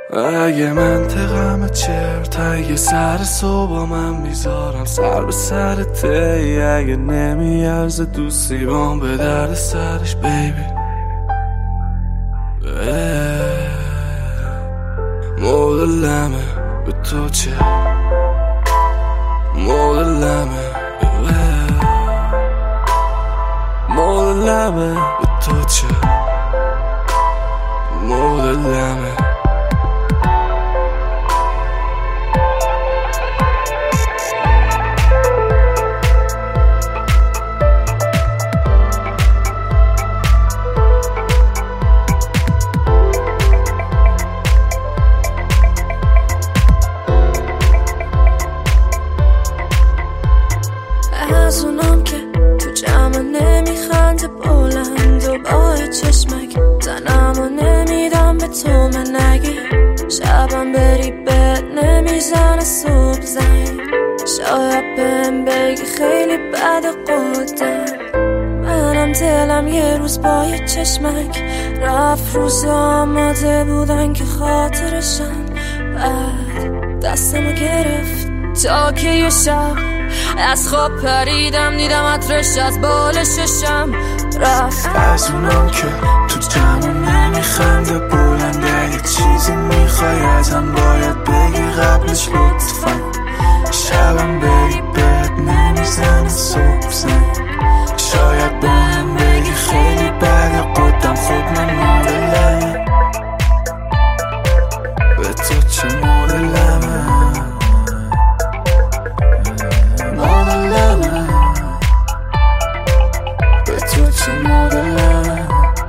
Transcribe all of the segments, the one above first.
اگه منطقم چرت، اگه سر صبح من میذارم سر به سرت، اگه نمیارزه دوستی بام به درد سرش بیبی. مدلمه به تو چه، مدلمه مدلمه به تو چه، مدلمه. از اونم که تو جمع نمیخنده بلند و با چشمک زنم و نمیدم به تو من نگی، شبم بری بد نمیزنه صبح زنگ، شاید بهم بگی خیلی بد قدم. منم دلم یه روز با یه چشمک رفت، روزا آماده بودن که خاطرشم، بعد دستمو گرفت تا که یه شب از خواب پریدم دیدم عطرش از بال ششم رفت. از اونم که تو جمع نمیخنده بلنده، یه چیزی میخوای ازم باید بگی قبلش لطفا، شبم بری بد نمیزنه صبح زنگ، شاید بهم بگی خیلی بد قدم. خب من مدلمه به تو چه، مدلمه مدلمه به تو چه، مدلمه.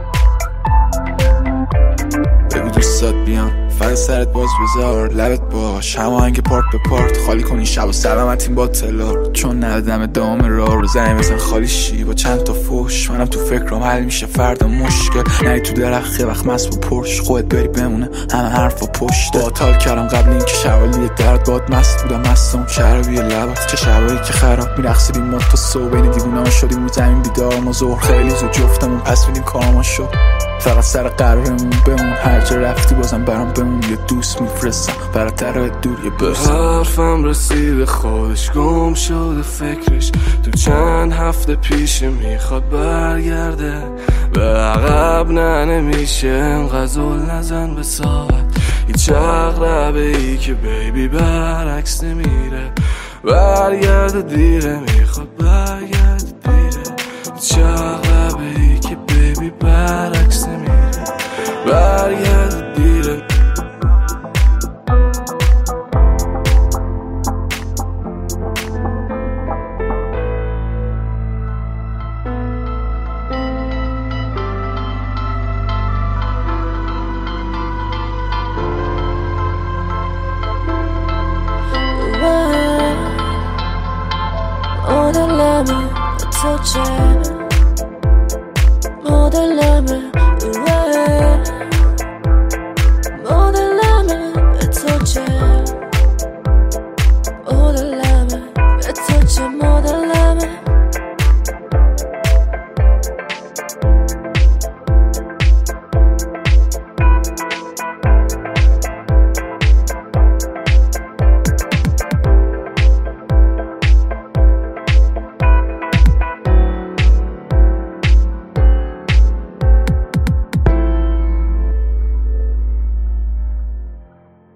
بگو دوستات بیان فقط سرت باز بذار، لبت باش هماهنگ پارت به پارت، خالی کنی شب و سلامتین با تلار، چون ندادم ادامه راه رو زنی بزن خالی شی با چند تا فوش. منم تو فکرم حل میشه فردا مشکل، نری تو درخت یه وقت مست با پرش، خودت بری بمونه همه حرف و پشت. باطال کردم قبل این که شوالی درد باد مست بودم، مستم شرابی لبات، چه شبایی که خراب میرقصیدیم ما تا صبح، بین دیوونه شدیم رو زمین بیدار ما ظهر، خیلی زود جفتمون پس میدیم کارما شد، فقط سر قرارمون بمون، هر جا رفتی بازم برام بمون، یه دوست میفرستم برات در دور یه برس. به حرفم رسیده خودش گم شده فکرش، تو چند هفته پیش میخواد برگرده به عقب، نه نمیشه انقدر زل نزن به ساعت، هیچ عقربه ای که بیبی برعکس نمیره، برگرده دیره میخواد برگرده دیره، هیچ عقربه ای که بیبی برعکس نمیره، برگرده دیره. مدلمه تو چه، مدلمه